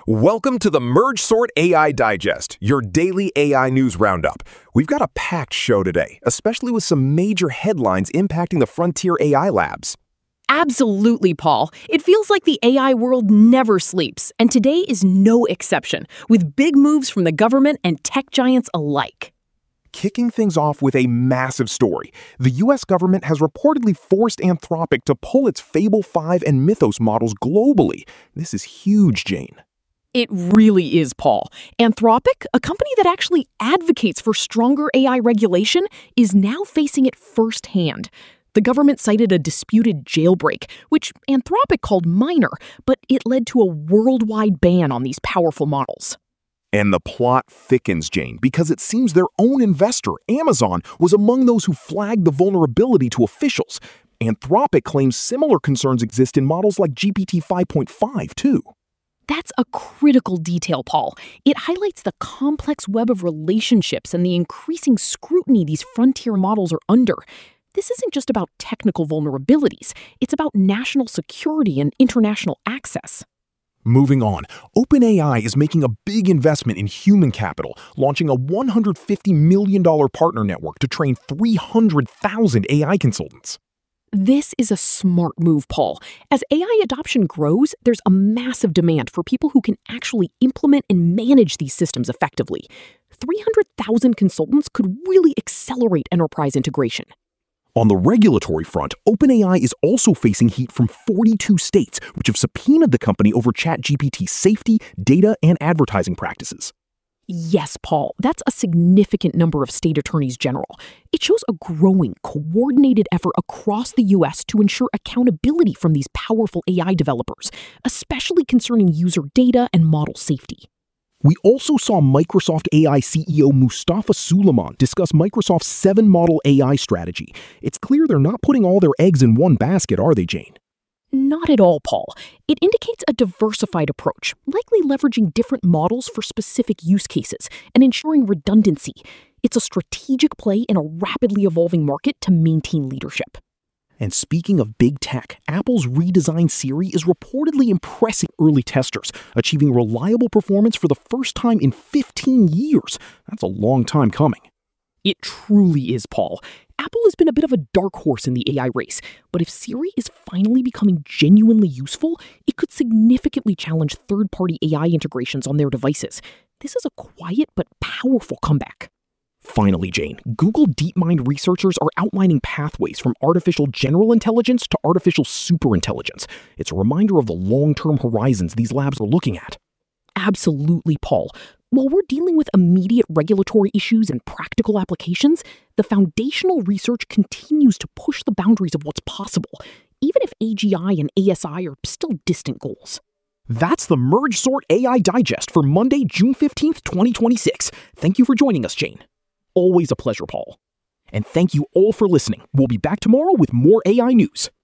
Welcome to the MergeSort AI Digest, your daily AI news roundup. We've got a packed show today, especially with some major headlines impacting the frontier AI labs. Absolutely, Paul. It feels like the AI world never sleeps, and today is no exception, with big moves from the government and tech giants alike. Kicking things off with a massive story, the US government has reportedly forced Anthropic to pull its Fable 5 and Mythos models globally. This is huge, Jane. It really is, Paul. Anthropic, a company that actually advocates for stronger AI regulation, is now facing it firsthand. The government cited a disputed jailbreak, which Anthropic called minor, but it led to a worldwide ban on these powerful models. And the plot thickens, Jane, because it seems their own investor, Amazon, was among those who flagged the vulnerability to officials. Anthropic claims similar concerns exist in models like GPT 5.5, too. That's a critical detail, Paul. It highlights the complex web of relationships and the increasing scrutiny these frontier models are under. This isn't just about technical vulnerabilities. It's about national security and international access. Moving on, OpenAI is making a big investment in human capital, launching a $150 million partner network to train 300,000 AI consultants. This is a smart move, Paul. As AI adoption grows, there's a massive demand for people who can actually implement and manage these systems effectively. 300,000 consultants could really accelerate enterprise integration. On the regulatory front, OpenAI is also facing heat from 42 states, which have subpoenaed the company over ChatGPT's safety, data, and advertising practices. Yes, Paul, that's a significant number of state attorneys general. It shows a growing, coordinated effort across the U.S. to ensure accountability from these powerful AI developers, especially concerning user data and model safety. We also saw Microsoft AI CEO Mustafa Suleyman discuss Microsoft's 7-model AI strategy. It's clear they're not putting all their eggs in one basket, are they, Jane? Not at all, Paul. It indicates a diversified approach, likely leveraging different models for specific use cases and ensuring redundancy. It's a strategic play in a rapidly evolving market to maintain leadership. And speaking of big tech, Apple's redesigned Siri is reportedly impressing early testers, achieving reliable performance for the first time in 15 years. That's a long time coming. It truly is, Paul. Apple has been a bit of a dark horse in the AI race, but if Siri is finally becoming genuinely useful, it could significantly challenge third-party AI integrations on their devices. This is a quiet but powerful comeback. Finally, Jane, Google DeepMind researchers are outlining pathways from artificial general intelligence to artificial superintelligence. It's a reminder of the long-term horizons these labs are looking at. Absolutely, Paul. While we're dealing with immediate regulatory issues and practical applications, the foundational research continues to push the boundaries of what's possible, even if AGI and ASI are still distant goals. That's the MergeSort AI Digest for Monday, June 15th, 2026. Thank you for joining us, Jane. Always a pleasure, Paul. And thank you all for listening. We'll be back tomorrow with more AI news.